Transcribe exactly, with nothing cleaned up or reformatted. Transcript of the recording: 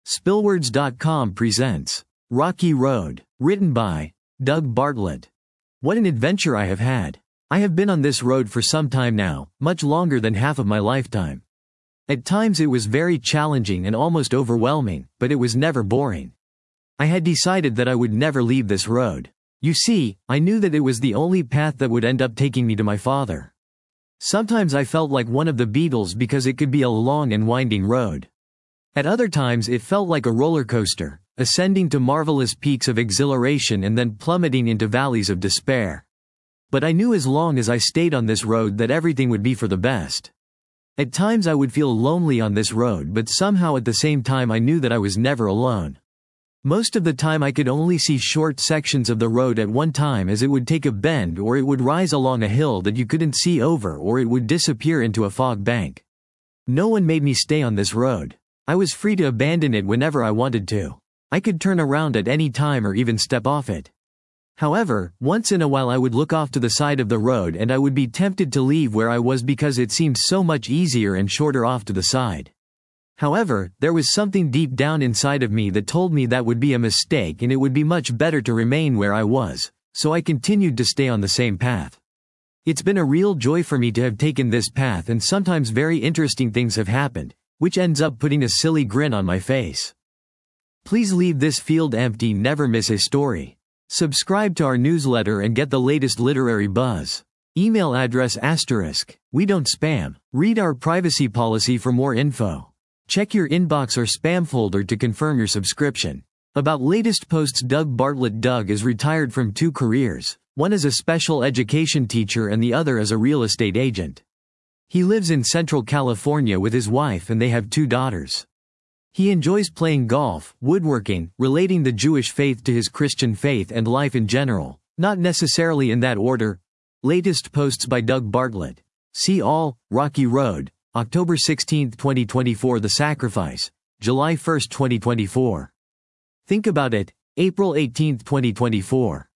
Spillwords dot com presents Rocky Road, written by Doug Bartlett. What an adventure I have had. I have been on this road for some time now, much longer than half of my lifetime. At times it was very challenging and almost overwhelming, but it was never boring. I had decided that I would never leave this road. You see, I knew that it was the only path that would end up taking me to my father. Sometimes I felt like one of the Beatles because it could be a long and winding road. At other times it felt like a roller coaster, ascending to marvelous peaks of exhilaration and then plummeting into valleys of despair. But I knew as long as I stayed on this road that everything would be for the best. At times I would feel lonely on this road, but somehow at the same time I knew that I was never alone. Most of the time I could only see short sections of the road at one time, as it would take a bend or it would rise along a hill that you couldn't see over, or it would disappear into a fog bank. No one made me stay on this road. I was free to abandon it whenever I wanted to. I could turn around at any time or even step off it. However, once in a while I would look off to the side of the road and I would be tempted to leave where I was because it seemed so much easier and shorter off to the side. However, there was something deep down inside of me that told me that would be a mistake and it would be much better to remain where I was, so I continued to stay on the same path. It's been a real joy for me to have taken this path, and sometimes very interesting things have happened, which ends up putting a silly grin on my face. Please leave this field empty, never miss a story. Subscribe to our newsletter and get the latest literary buzz. Email address asterisk, we don't spam. Read our privacy policy for more info. Check your inbox or spam folder to confirm your subscription. About latest posts. Doug Bartlett. Doug is retired from two careers, one as a special education teacher and the other as a real estate agent. He lives in Central California with his wife and they have two daughters. He enjoys playing golf, woodworking, relating the Jewish faith to his Christian faith and life in general, not necessarily in that order. Latest posts by Doug Bartlett. See all, Rocky Road, October sixteenth twenty twenty-four. The Sacrifice, July first twenty twenty-four. Think About It, April eighteenth twenty twenty-four.